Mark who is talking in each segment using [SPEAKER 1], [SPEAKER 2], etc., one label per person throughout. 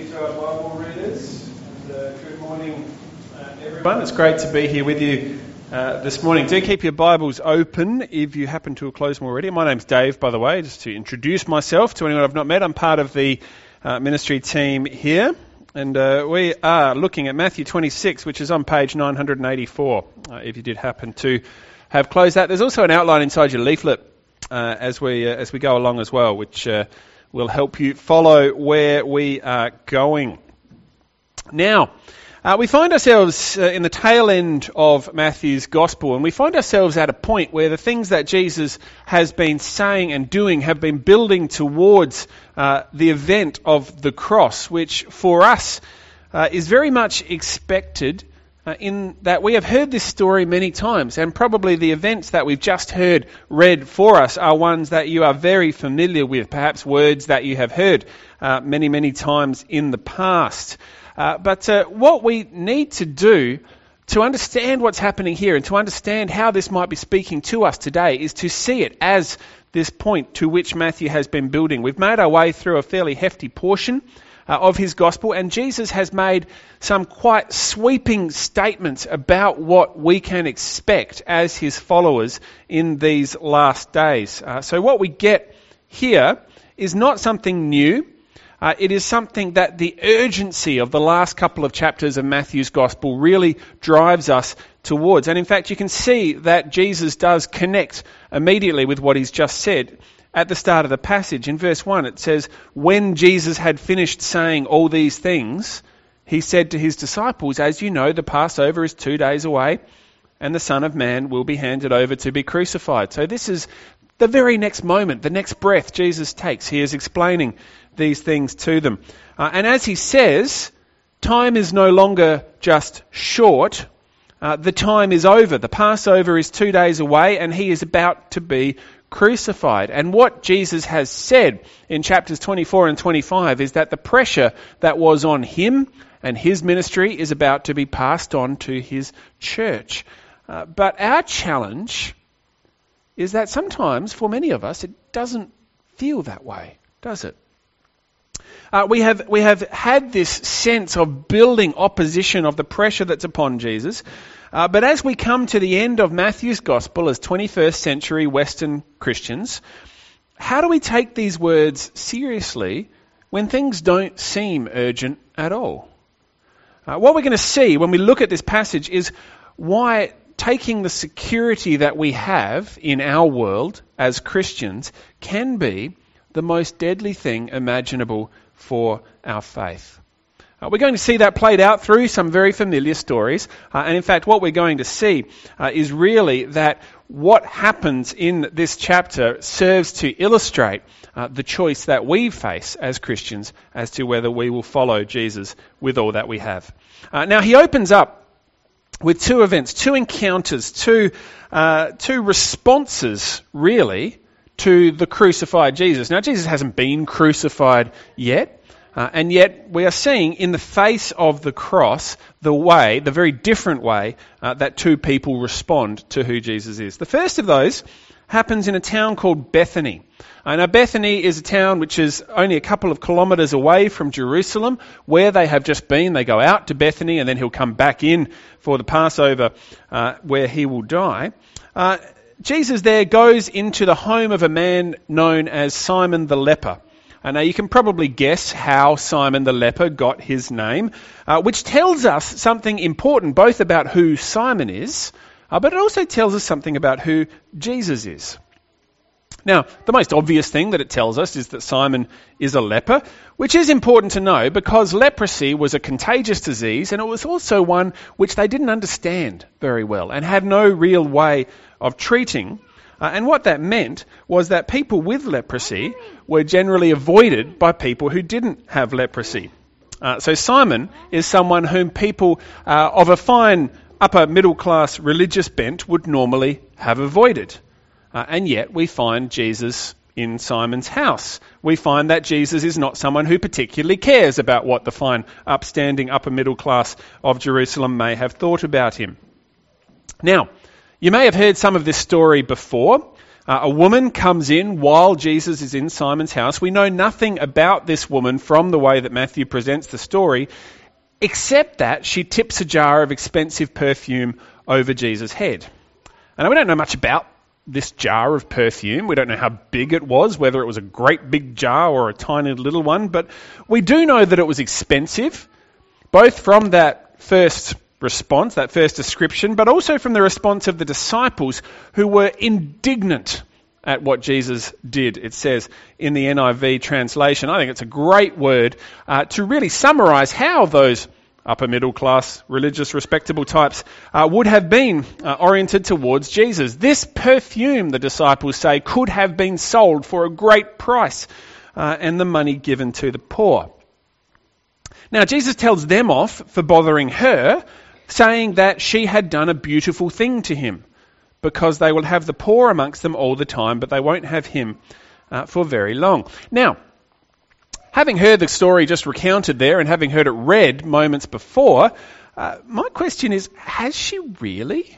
[SPEAKER 1] you to our Bible readers. And, good morning, everyone. It's great to be here with you this morning. Do keep your Bibles open if you happen to have closed them already. My name's Dave, by the way, just to introduce myself to anyone I've not met. I'm part of the ministry team here, and we are looking at Matthew 26, which is on page 984, if you did happen to have closed that. There's also an outline inside your leaflet as we go along as well, which will help you follow where we are going. Now, we find ourselves in the tail end of Matthew's Gospel, and we find ourselves at a point where the things that Jesus has been saying and doing have been building towards the event of the cross, which for us is very much expected in that we have heard this story many times, and probably the events that we've just heard read for us are ones that you are very familiar with, perhaps words that you have heard many, many times in the past. But what we need to do to understand what's happening here and to understand how this might be speaking to us today is to see it as this point to which Matthew has been building. We've made our way through a fairly hefty portion of his gospel, and Jesus has made some quite sweeping statements about what we can expect as his followers in these last days. So what we get here is not something new. It is something that the urgency of the last couple of chapters of Matthew's Gospel really drives us towards. And in fact, you can see that Jesus does connect immediately with what he's just said. At the start of the passage, in verse 1, it says, "When Jesus had finished saying all these things, he said to his disciples, 'As you know, the Passover is 2 days away, and the Son of Man will be handed over to be crucified.'" So this is the very next moment, the next breath Jesus takes. He is explaining these things to them. And as he says, time is no longer just short. The time is over. The Passover is 2 days away, and he is about to be crucified. And what Jesus has said in chapters 24 and 25 is that the pressure that was on him and his ministry is about to be passed on to his church. But our challenge is that sometimes, for many of us, it doesn't feel that way, does it? We have had this sense of building opposition of the pressure that's upon Jesus. But as we come to the end of Matthew's Gospel as 21st century Western Christians, how do we take these words seriously when things don't seem urgent at all? What we're going to see when we look at this passage is why taking the security that we have in our world as Christians can be the most deadly thing imaginable for our faith. We're going to see that played out through some very familiar stories. And in fact, what we're going to see is really that what happens in this chapter serves to illustrate the choice that we face as Christians as to whether we will follow Jesus with all that we have. Now, he opens up with two events, two encounters, two responses, really, to the crucified Jesus. Now, Jesus hasn't been crucified yet. And yet we are seeing in the face of the cross the very different way that two people respond to who Jesus is. The first of those happens in a town called Bethany. Now Bethany is a town which is only a couple of kilometres away from Jerusalem, where they have just been. They go out to Bethany and then he'll come back in for the Passover where he will die. Jesus there goes into the home of a man known as Simon the leper. Now you can probably guess how Simon the leper got his name, which tells us something important both about who Simon is, but it also tells us something about who Jesus is. Now, the most obvious thing that it tells us is that Simon is a leper, which is important to know because leprosy was a contagious disease, and it was also one which they didn't understand very well and had no real way of treating. And what that meant was that people with leprosy were generally avoided by people who didn't have leprosy. So Simon is someone whom people of a fine upper middle class religious bent would normally have avoided. And yet we find Jesus in Simon's house. We find that Jesus is not someone who particularly cares about what the fine upstanding upper middle class of Jerusalem may have thought about him. Now, you may have heard some of this story before. A woman comes in while Jesus is in Simon's house. We know nothing about this woman from the way that Matthew presents the story, except that she tips a jar of expensive perfume over Jesus' head. And we don't know much about this jar of perfume. We don't know how big it was, whether it was a great big jar or a tiny little one, but we do know that it was expensive, both from that first response, that first description, but also from the response of the disciples who were indignant at what Jesus did, it says in the NIV translation. I think it's a great word to really summarise how those upper middle class, religious, respectable types would have been oriented towards Jesus. This perfume, the disciples say, could have been sold for a great price and the money given to the poor. Now, Jesus tells them off for bothering her, saying that she had done a beautiful thing to him, because they will have the poor amongst them all the time, but they won't have him for very long. Now, having heard the story just recounted there and having heard it read moments before, my question is, has she really?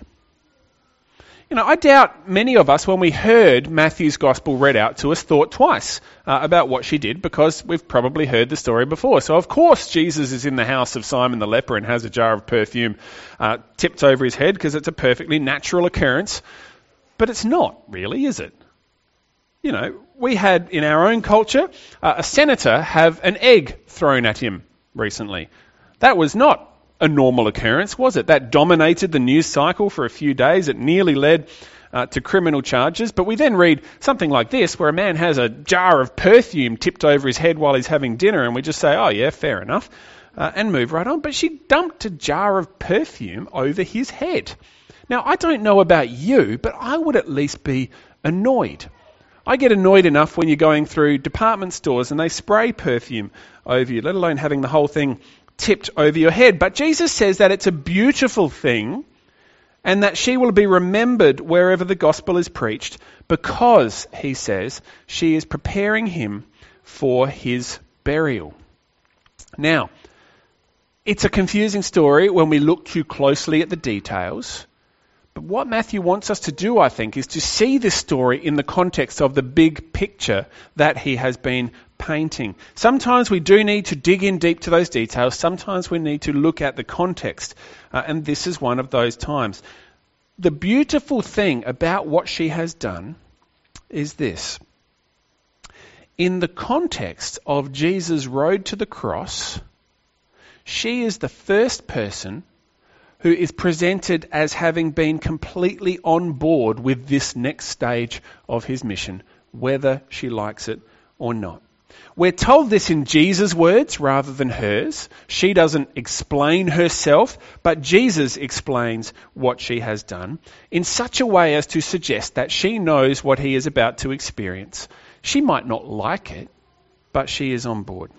[SPEAKER 1] I doubt many of us, when we heard Matthew's gospel read out to us, thought twice about what she did, because we've probably heard the story before. So of course Jesus is in the house of Simon the leper and has a jar of perfume tipped over his head, because it's a perfectly natural occurrence. But it's not really, is it? We had in our own culture a senator have an egg thrown at him recently. That was not a normal occurrence, was it? That dominated the news cycle for a few days. It nearly led to criminal charges. But we then read something like this, where a man has a jar of perfume tipped over his head while he's having dinner, and we just say, oh yeah, fair enough, and move right on. But she dumped a jar of perfume over his head. Now, I don't know about you, but I would at least be annoyed. I get annoyed enough when you're going through department stores and they spray perfume over you, let alone having the whole thing tipped over your head. But Jesus says that it's a beautiful thing and that she will be remembered wherever the gospel is preached, because, he says, she is preparing him for his burial. Now, it's a confusing story when we look too closely at the details. But what Matthew wants us to do, I think, is to see this story in the context of the big picture that he has been painting. Sometimes we do need to dig in deep to those details. Sometimes we need to look at the context. And this is one of those times. The beautiful thing about what she has done is this. In the context of Jesus' road to the cross, she is the first person who is presented as having been completely on board with this next stage of his mission, whether she likes it or not. We're told this in Jesus' words rather than hers. She doesn't explain herself, but Jesus explains what she has done in such a way as to suggest that she knows what he is about to experience. She might not like it, but she is on board.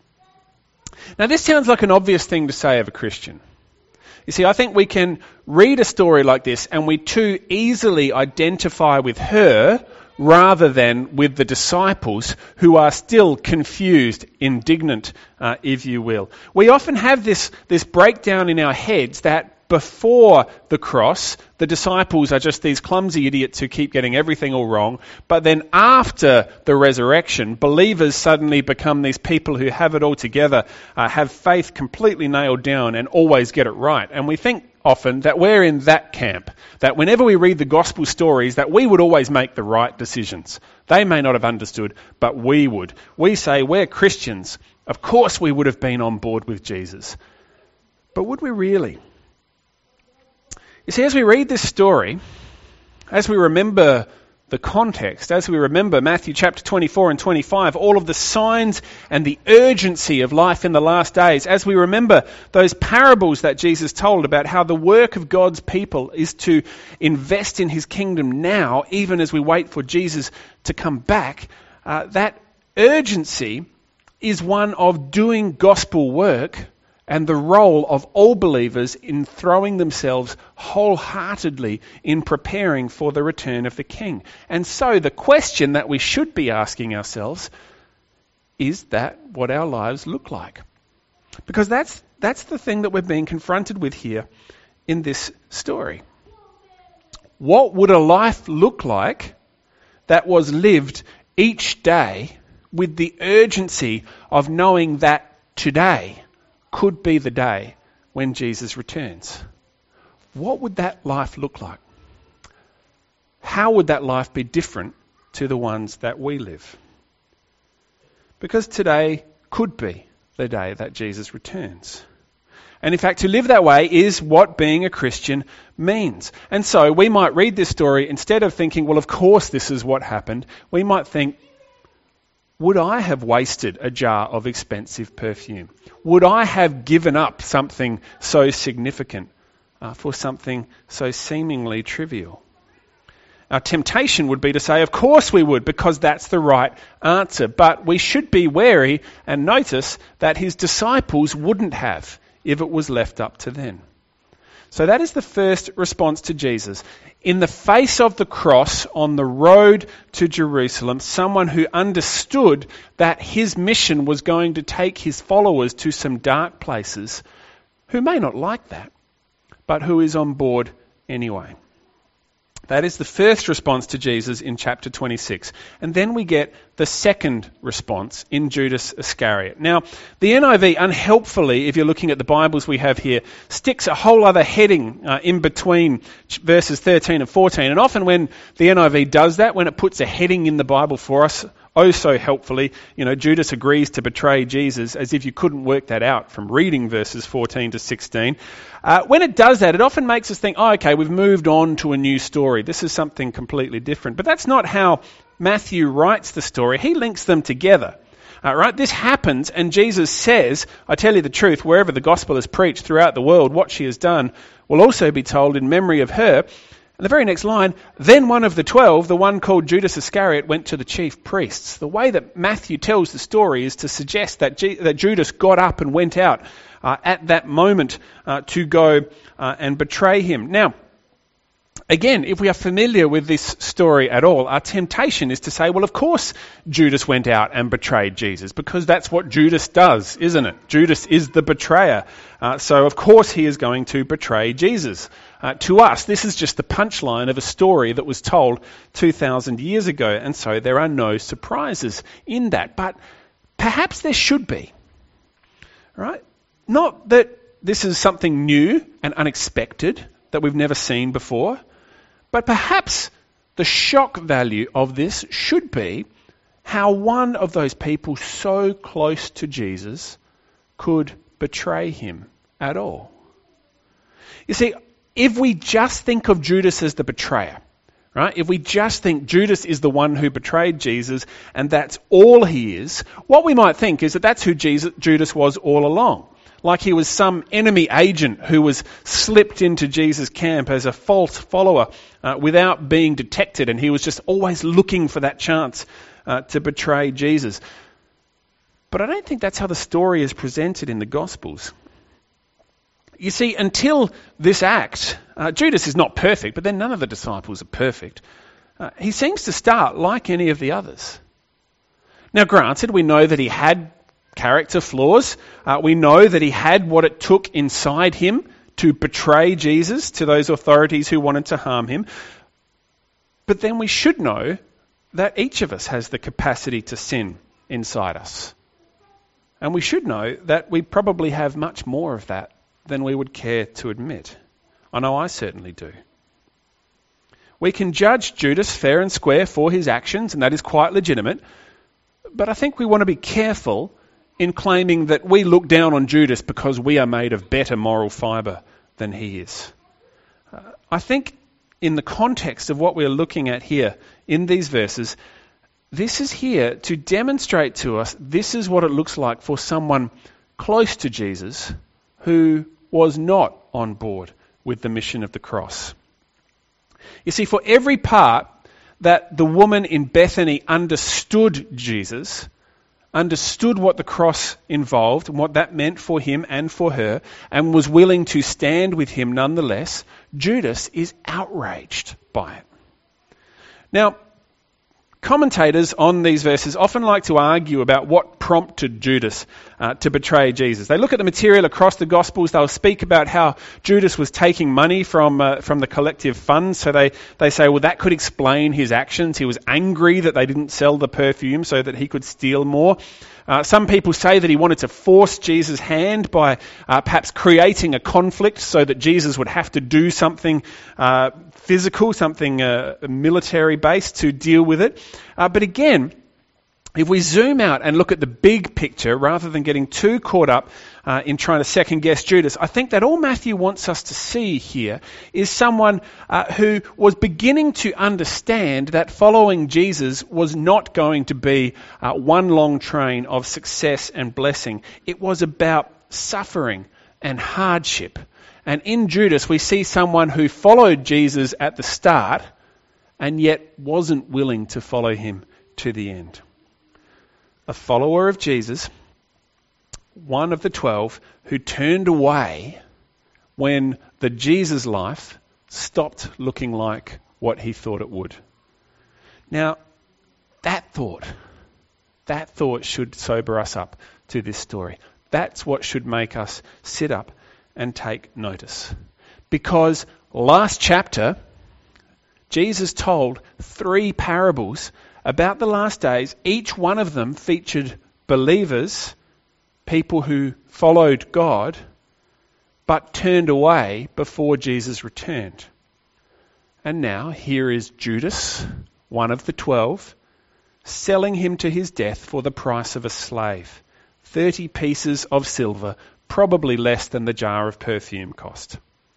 [SPEAKER 1] Now, this sounds like an obvious thing to say of a Christian. You see, I think we can read a story like this and we too easily identify with her rather than with the disciples, who are still confused, indignant, if you will. We often have this breakdown in our heads that before the cross, the disciples are just these clumsy idiots who keep getting everything all wrong. But then after the resurrection, believers suddenly become these people who have it all together, have faith completely nailed down and always get it right. And we think often that we're in that camp, that whenever we read the gospel stories, that we would always make the right decisions. They may not have understood, but we would. We say we're Christians. Of course we would have been on board with Jesus. But would we really? You see, as we read this story, as we remember the context, as we remember Matthew chapter 24 and 25, all of the signs and the urgency of life in the last days, as we remember those parables that Jesus told about how the work of God's people is to invest in his kingdom now, even as we wait for Jesus to come back, that urgency is one of doing gospel work and the role of all believers in throwing themselves wholeheartedly in preparing for the return of the King. And so the question that we should be asking ourselves, is that what our lives look like? Because that's the thing that we're being confronted with here in this story. What would a life look like that was lived each day with the urgency of knowing that today could be the day when Jesus returns. What would that life look like? How would that life be different to the ones that we live? Because today could be the day that Jesus returns. And in fact, to live that way is what being a Christian means. And so we might read this story, instead of thinking, well, of course this is what happened, we might think, would I have wasted a jar of expensive perfume? Would I have given up something so significant for something so seemingly trivial? Our temptation would be to say, of course we would, because that's the right answer. But we should be wary and notice that his disciples wouldn't have if it was left up to them. So that is the first response to Jesus. In the face of the cross, on the road to Jerusalem, someone who understood that his mission was going to take his followers to some dark places, who may not like that, but who is on board anyway. That is the first response to Jesus in chapter 26. And then we get the second response in Judas Iscariot. Now, the NIV, unhelpfully, if you're looking at the Bibles we have here, sticks a whole other heading in between verses 13 and 14. And often when the NIV does that, when it puts a heading in the Bible for us, oh so helpfully, Judas agrees to betray Jesus, as if you couldn't work that out from reading verses 14 to 16. When it does that, it often makes us think, oh, okay, we've moved on to a new story. This is something completely different. But that's not how Matthew writes the story. He links them together. Right? This happens, and Jesus says, I tell you the truth, wherever the gospel is preached throughout the world, what she has done will also be told in memory of her. And the very next line, then one of the 12, the one called Judas Iscariot, went to the chief priests. The way that Matthew tells the story is to suggest that Judas got up and went out at that moment to go and betray him. Now, again, if we are familiar with this story at all, our temptation is to say, well, of course Judas went out and betrayed Jesus, because that's what Judas does, isn't it? Judas is the betrayer. So of course he is going to betray Jesus. To us, this is just the punchline of a story that was told 2,000 years ago, and so there are no surprises in that. But perhaps there should be, right? Not that this is something new and unexpected that we've never seen before, but perhaps the shock value of this should be how one of those people so close to Jesus could betray him at all. You see, if we just think of Judas as the betrayer, right? If we just think Judas is the one who betrayed Jesus and that's all he is, what we might think is that that's who Judas was all along. Like he was some enemy agent who was slipped into Jesus' camp as a false follower without being detected, and he was just always looking for that chance to betray Jesus. But I don't think that's how the story is presented in the Gospels. You see, until this act, Judas is not perfect, but then none of the disciples are perfect. He seems to start like any of the others. Now, granted, we know that he had character flaws. We know that he had what it took inside him to betray Jesus to those authorities who wanted to harm him. But then we should know that each of us has the capacity to sin inside us. And we should know that we probably have much more of that than we would care to admit. I know I certainly do. We can judge Judas fair and square for his actions, and that is quite legitimate. But I think we want to be careful in claiming that we look down on Judas because we are made of better moral fibre than he is. I think in the context of what we're looking at here in these verses, this is here to demonstrate to us this is what it looks like for someone close to Jesus who was not on board with the mission of the cross. You see, for every part that the woman in Bethany understood Jesus, understood what the cross involved and what that meant for him and for her, and was willing to stand with him nonetheless, Judas is outraged by it. Now, Commentators on these verses often like to argue about what prompted Judas to betray Jesus. They look at the material across the Gospels. They'll speak about how Judas was taking money from the collective funds. So they say, well, that could explain his actions. He was angry that they didn't sell the perfume so that he could steal more. Some people say that he wanted to force Jesus' hand by perhaps creating a conflict so that Jesus would have to do something physical, something military-based to deal with it. But again, if we zoom out and look at the big picture, rather than getting too caught up in trying to second-guess Judas, I think that all Matthew wants us to see here is someone who was beginning to understand that following Jesus was not going to be one long train of success and blessing. It was about suffering and hardship. And in Judas, we see someone who followed Jesus at the start and yet wasn't willing to follow him to the end. A follower of Jesus, one of the 12, who turned away when the Jesus life stopped looking like what he thought it would. Now, that thought should sober us up to this story. That's what should make us sit up and take notice. Because last chapter, Jesus told 3 parables about the last days. Each one of them featured believers, people who followed God, but turned away before Jesus returned. And now here is Judas, one of the 12, selling him to his death for the price of a slave. 30 pieces of silver, probably less than the jar of perfume cost.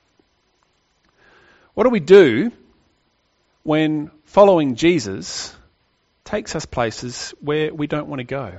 [SPEAKER 1] What do we do when following Jesus takes us places where we don't want to go?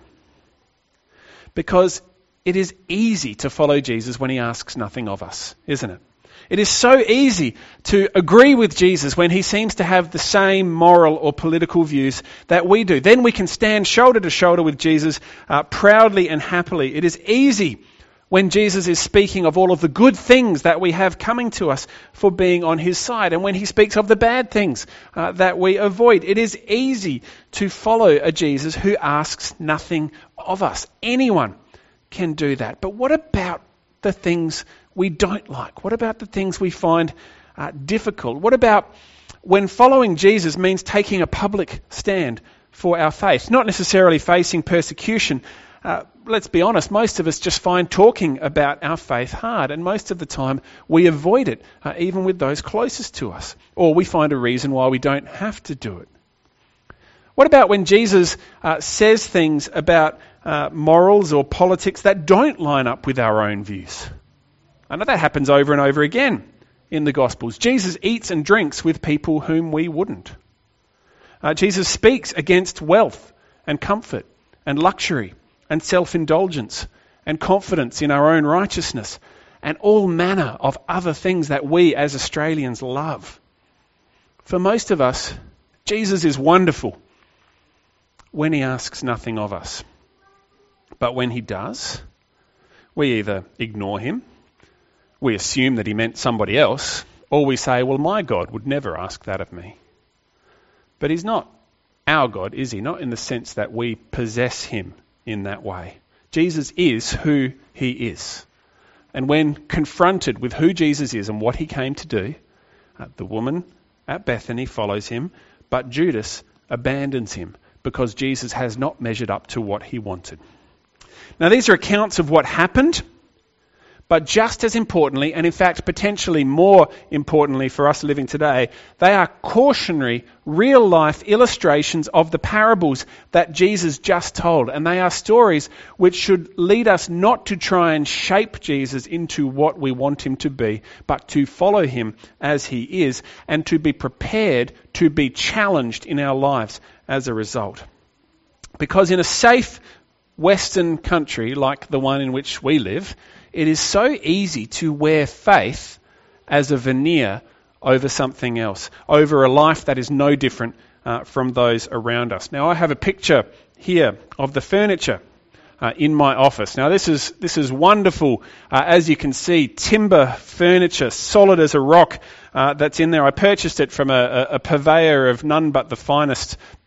[SPEAKER 1] Because it is easy to follow Jesus when he asks nothing of us, isn't it? It is so easy to agree with Jesus when he seems to have the same moral or political views that we do. Then we can stand shoulder to shoulder with Jesus proudly and happily. It is easy when Jesus is speaking of all of the good things that we have coming to us for being on his side, and when he speaks of the bad things that we avoid. It is easy to follow a Jesus who asks nothing of us. Anyone can do that. But what about the things we don't like? What about the things we find difficult? What about when following Jesus means taking a public stand for our faith, not necessarily facing persecution? Let's be honest, most of us just find talking about our faith hard, and most of the time we avoid it, even with those closest to us, or we find a reason why we don't have to do it. What about when Jesus says things about morals or politics that don't line up with our own views? I know that happens over and over again in the Gospels. Jesus eats and drinks with people whom we wouldn't. Jesus speaks against wealth and comfort and luxury and self-indulgence and confidence in our own righteousness and all manner of other things that we as Australians love. For most of us, Jesus is wonderful when he asks nothing of us. But when he does, we either ignore him, we assume that he meant somebody else, or we say, well, my God would never ask that of me. But he's not our God, is he? Not in the sense that we possess him in that way. Jesus is who he is. And when confronted with who Jesus is and what he came to do, the woman at Bethany follows him, but Judas abandons him because Jesus has not measured up to what he wanted. Now, these are accounts of what happened, but just as importantly, and in fact potentially more importantly for us living today, they are cautionary, real-life illustrations of the parables that Jesus just told. And they are stories which should lead us not to try and shape Jesus into what we want him to be, but to follow him as he is, and to be prepared to be challenged in our lives as a result. Because in a safe Western country like the one in which we live, it is so easy to wear faith as a veneer over something else, over a life that is no different from those around us. Now, I have a picture here of the furniture in my office. Now, this is wonderful. As you can see, timber furniture, solid as a rock, that's in there. I purchased it from a purveyor of none but the finest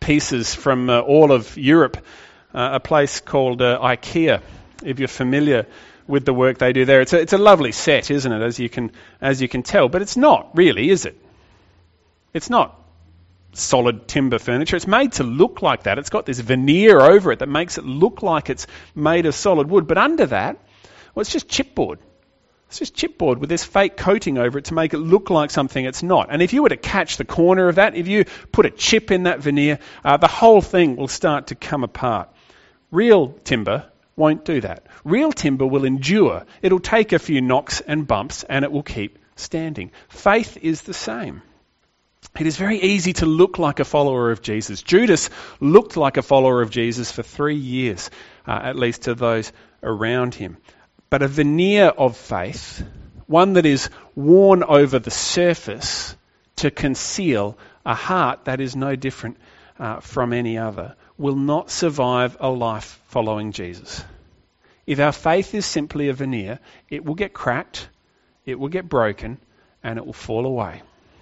[SPEAKER 1] pieces from all of Europe, a place called IKEA, if you're familiar with the work they do there. It's a lovely set, isn't it, as you can tell, but it's not really, is it? It's not solid timber furniture. It's made to look like that. It's got this veneer over it that makes it look like it's made of solid wood, but under that, well, it's just chipboard. It's just chipboard with this fake coating over it to make it look like something it's not. And if you were to catch the corner of that, if you put a chip in that veneer, the whole thing will start to come apart. Real timber won't do that. Real timber will endure. It'll take a few knocks and bumps and it will keep standing. Faith is the same. It is very easy to look like a follower of Jesus. Judas looked like a follower of Jesus for 3 years, at least to those around him. But a veneer of faith, one that is worn over the surface to conceal a heart that is no different from any other, will not survive a life following Jesus. If our faith is simply a veneer, it will get cracked, it will get broken, and it will fall away.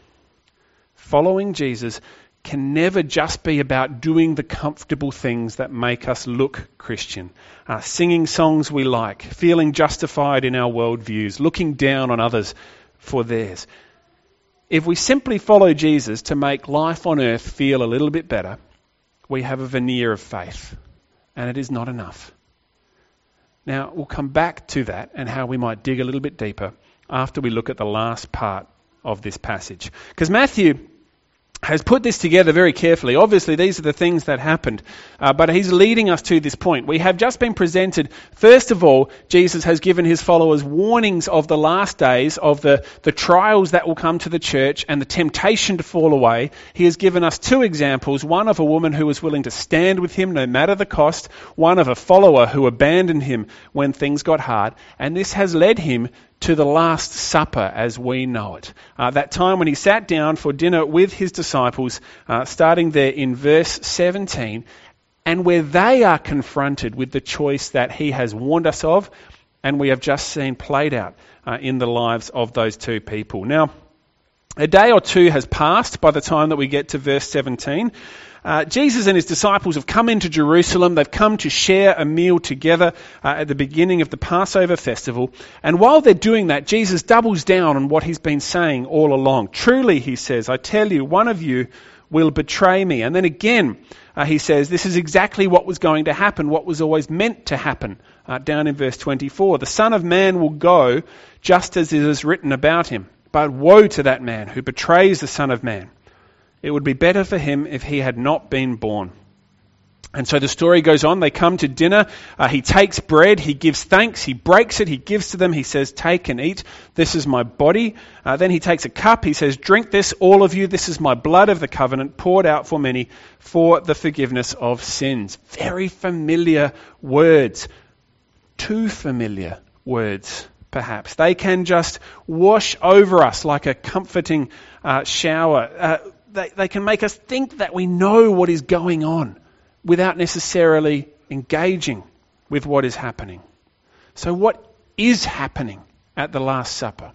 [SPEAKER 1] Following Jesus can never just be about doing the comfortable things that make us look Christian. Singing songs we like, feeling justified in our worldviews, looking down on others for theirs. If we simply follow Jesus to make life on earth feel a little bit better, we have a veneer of faith, and it is not enough. Now, we'll come back to that and how we might dig a little bit deeper after we look at the last part of this passage. Because Matthew has put this together very carefully. Obviously, these are the things that happened, but he's leading us to this point. We have just been presented, first of all, Jesus has given his followers warnings of the last days, of the trials that will come to the church and the temptation to fall away. He has given us 2 examples, one of a woman who was willing to stand with him no matter the cost, one of a follower who abandoned him when things got hard, and this has led him to the Last Supper as we know it. That time when he sat down for dinner with his disciples, starting there in verse 17, and where they are confronted with the choice that he has warned us of, and we have just seen played out in the lives of those 2 people. Now, a day or 2 has passed by the time that we get to verse 17. Jesus and his disciples have come into Jerusalem. They've come to share a meal together at the beginning of the Passover festival. And while they're doing that, Jesus doubles down on what he's been saying all along. Truly, he says, I tell you, one of you will betray me. And then again, he says, this is exactly what was going to happen, what was always meant to happen. Down in verse 24, the Son of Man will go just as it is written about him. But woe to that man who betrays the Son of Man. It would be better for him if he had not been born. And so the story goes on. They come to dinner. He takes bread. He gives thanks. He breaks it. He gives to them. He says, take and eat. This is my body. Then he takes a cup. He says, drink this, all of you. This is my blood of the covenant poured out for many for the forgiveness of sins. Very familiar words. Too familiar words, perhaps. They can just wash over us like a comforting shower. They can make us think that we know what is going on without necessarily engaging with what is happening. So what is happening at the Last Supper?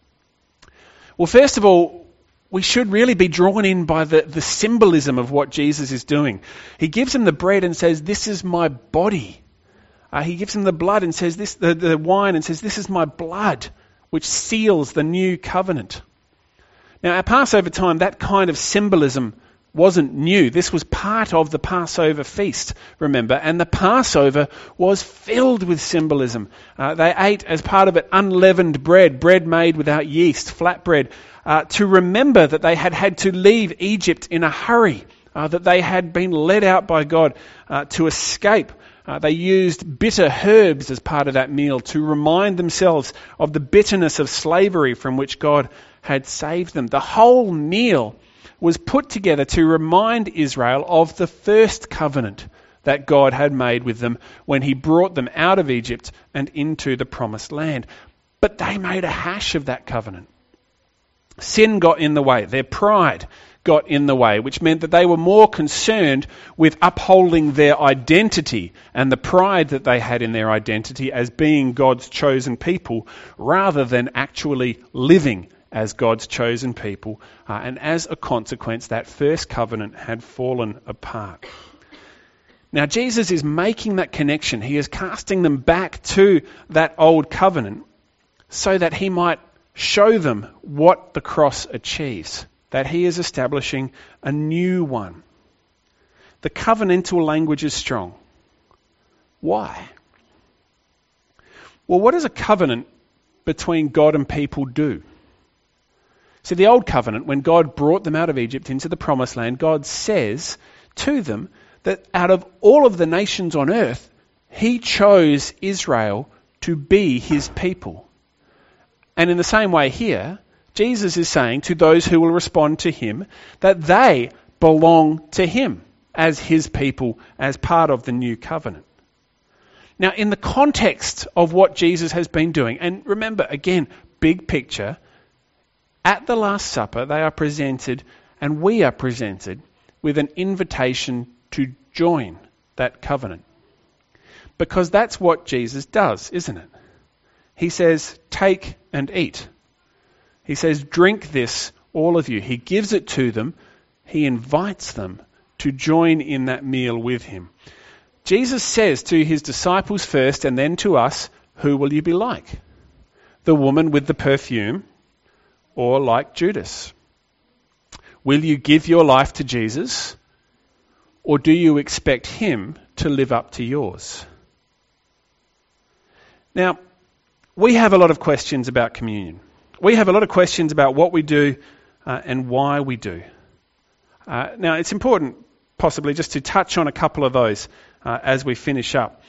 [SPEAKER 1] Well, first of all, we should really be drawn in by the symbolism of what Jesus is doing. He gives them the bread and says, this is my body. He gives them the blood and says, the wine and says, this is my blood, which seals the new covenant. Now, at Passover time, that kind of symbolism wasn't new. This was part of the Passover feast, remember, and the Passover was filled with symbolism. They ate, as part of it, unleavened bread made without yeast, flat bread, to remember that they had to leave Egypt in a hurry, that they had been led out by God to escape. They used bitter herbs as part of that meal to remind themselves of the bitterness of slavery from which God had saved them. The whole meal was put together to remind Israel of the first covenant that God had made with them when he brought them out of Egypt and into the promised land. But they made a hash of that covenant. Sin got in the way. Their pride got in the way, which meant that they were more concerned with upholding their identity and the pride that they had in their identity as being God's chosen people, rather than actually living as God's chosen people, and as a consequence, that first covenant had fallen apart. Now, Jesus is making that connection. He is casting them back to that old covenant so that he might show them what the cross achieves, that he is establishing a new one. The covenantal language is strong. Why? Well, what does a covenant between God and people do? See, the old covenant, when God brought them out of Egypt into the promised land, God says to them that out of all of the nations on earth, he chose Israel to be his people. And in the same way here, Jesus is saying to those who will respond to him that they belong to him as his people, as part of the new covenant. Now, in the context of what Jesus has been doing, and remember, again, big picture, at the Last Supper, they are presented, and we are presented, with an invitation to join that covenant. Because that's what Jesus does, isn't it? He says, take and eat. He says, drink this, all of you. He gives it to them. He invites them to join in that meal with him. Jesus says to his disciples first and then to us, who will you be like? The woman with the perfume, or like Judas? Will you give your life to Jesus, or do you expect him to live up to yours? Now, we have a lot of questions about communion. We have a lot of questions about what we do and why we do. Now, it's important possibly just to touch on a couple of those as we finish up.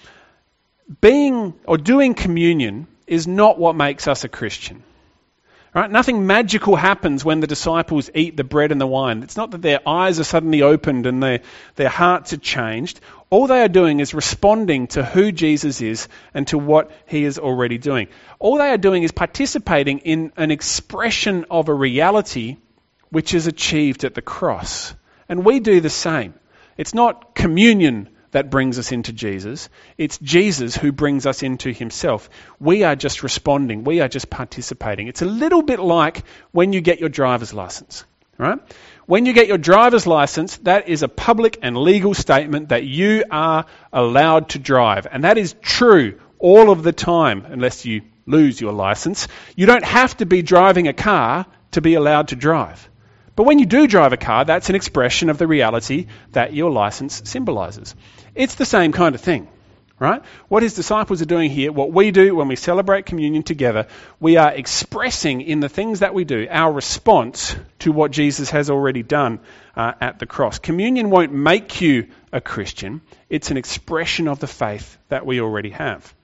[SPEAKER 1] Being or doing communion is not what makes us a Christian. Right? Nothing magical happens when the disciples eat the bread and the wine. It's not that their eyes are suddenly opened and their hearts are changed. All they are doing is responding to who Jesus is and to what he is already doing. All they are doing is participating in an expression of a reality which is achieved at the cross. And we do the same. It's not communion that brings us into Jesus. It's Jesus who brings us into himself. We are just responding. We are just participating. It's a little bit like when you get your driver's license, right? When you get your driver's license, that is a public and legal statement that you are allowed to drive. And that is true all of the time, unless you lose your license. You don't have to be driving a car to be allowed to drive. But when you do drive a car, that's an expression of the reality that your license symbolises. It's the same kind of thing, right? What his disciples are doing here, what we do when we celebrate communion together, we are expressing in the things that we do our response to what Jesus has already done at the cross. Communion won't make you a Christian. It's an expression of the faith that we already have.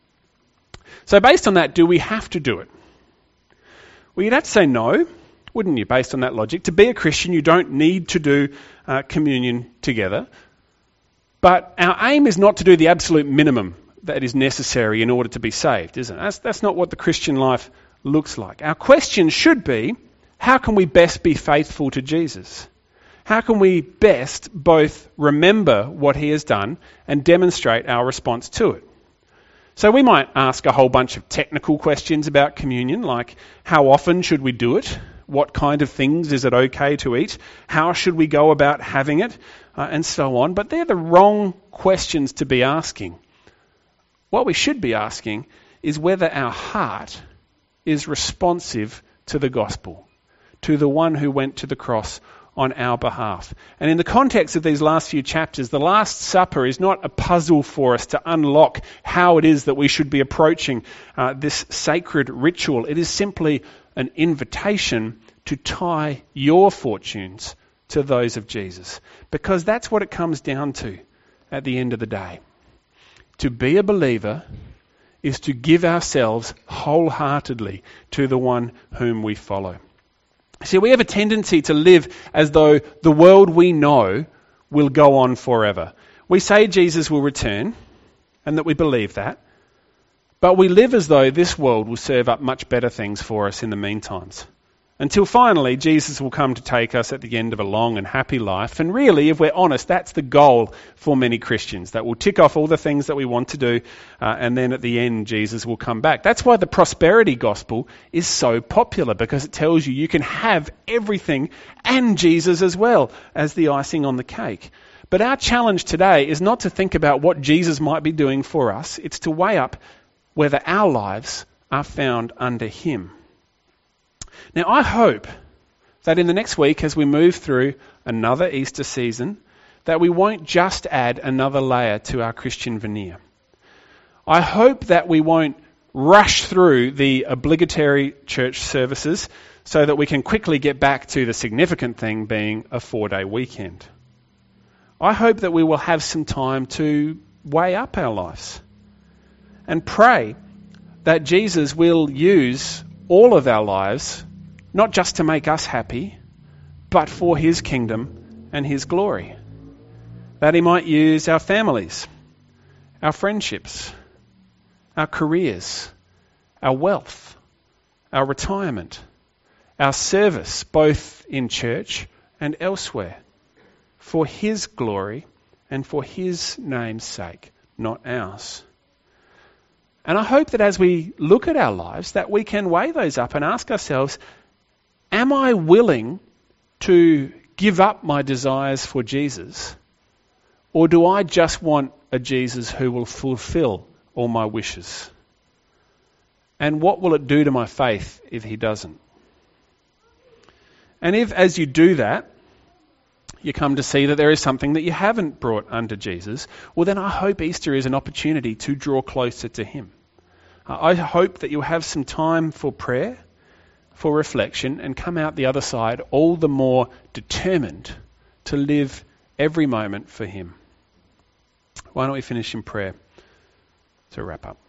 [SPEAKER 1] So based on that, do we have to do it? Well, you'd have to say no, wouldn't you, based on that logic? To be a Christian, you don't need to do communion together. But our aim is not to do the absolute minimum that is necessary in order to be saved, isn't it? That's not what the Christian life looks like. Our question should be, how can we best be faithful to Jesus? How can we best both remember what he has done and demonstrate our response to it? So we might ask a whole bunch of technical questions about communion, like how often should we do it? What kind of things is it okay to eat? How should we go about having it? And so on. But they're the wrong questions to be asking. What we should be asking is whether our heart is responsive to the gospel, to the one who went to the cross on our behalf. And in the context of these last few chapters, the Last Supper is not a puzzle for us to unlock how it is that we should be approaching this sacred ritual. It is simply an invitation to tie your fortunes to those of Jesus. Because that's what it comes down to at the end of the day. To be a believer is to give ourselves wholeheartedly to the one whom we follow. See, we have a tendency to live as though the world we know will go on forever. We say Jesus will return and that we believe that, but we live as though this world will serve up much better things for us in the meantimes. Until finally Jesus will come to take us at the end of a long and happy life. And really, if we're honest, that's the goal for many Christians, that we'll tick off all the things that we want to do, and then at the end Jesus will come back. That's why the prosperity gospel is so popular, because it tells you can have everything and Jesus as well as the icing on the cake. But our challenge today is not to think about what Jesus might be doing for us. It's to weigh up whether our lives are found under him. Now, I hope that in the next week, as we move through another Easter season, that we won't just add another layer to our Christian veneer. I hope that we won't rush through the obligatory church services so that we can quickly get back to the significant thing being a 4-day weekend. I hope that we will have some time to weigh up our lives and pray that Jesus will use all of our lives, not just to make us happy, but for his kingdom and his glory. That he might use our families, our friendships, our careers, our wealth, our retirement, our service, both in church and elsewhere, for his glory and for his name's sake, not ours. And I hope that as we look at our lives, that we can weigh those up and ask ourselves, am I willing to give up my desires for Jesus? Or do I just want a Jesus who will fulfill all my wishes? And what will it do to my faith if he doesn't? And if, as you do that, you come to see that there is something that you haven't brought under Jesus, well then I hope Easter is an opportunity to draw closer to him. I hope that you'll have some time for prayer, for reflection, and come out the other side all the more determined to live every moment for him. Why don't we finish in prayer to wrap up?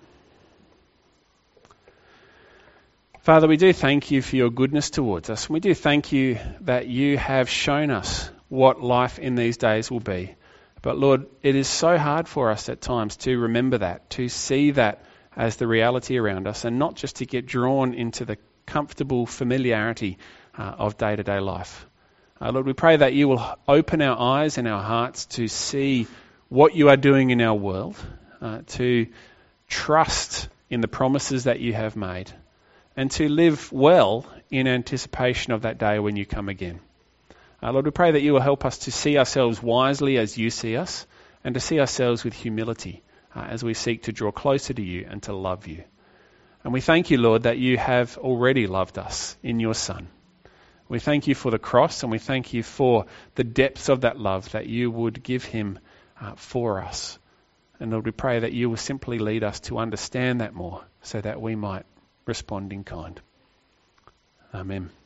[SPEAKER 1] Father, we do thank you for your goodness towards us. We do thank you that you have shown us what life in these days will be. But Lord, it is so hard for us at times to remember that, to see that as the reality around us, and not just to get drawn into the comfortable familiarity of day-to-day life. Lord, we pray that you will open our eyes and our hearts to see what you are doing in our world, to trust in the promises that you have made, and to live well in anticipation of that day when you come again. Lord, we pray that you will help us to see ourselves wisely as you see us, and to see ourselves with humility as we seek to draw closer to you and to love you. And we thank you, Lord, that you have already loved us in your Son. We thank you for the cross, and we thank you for the depths of that love, that you would give him for us. And Lord, we pray that you will simply lead us to understand that more, so that we might respond in kind. Amen.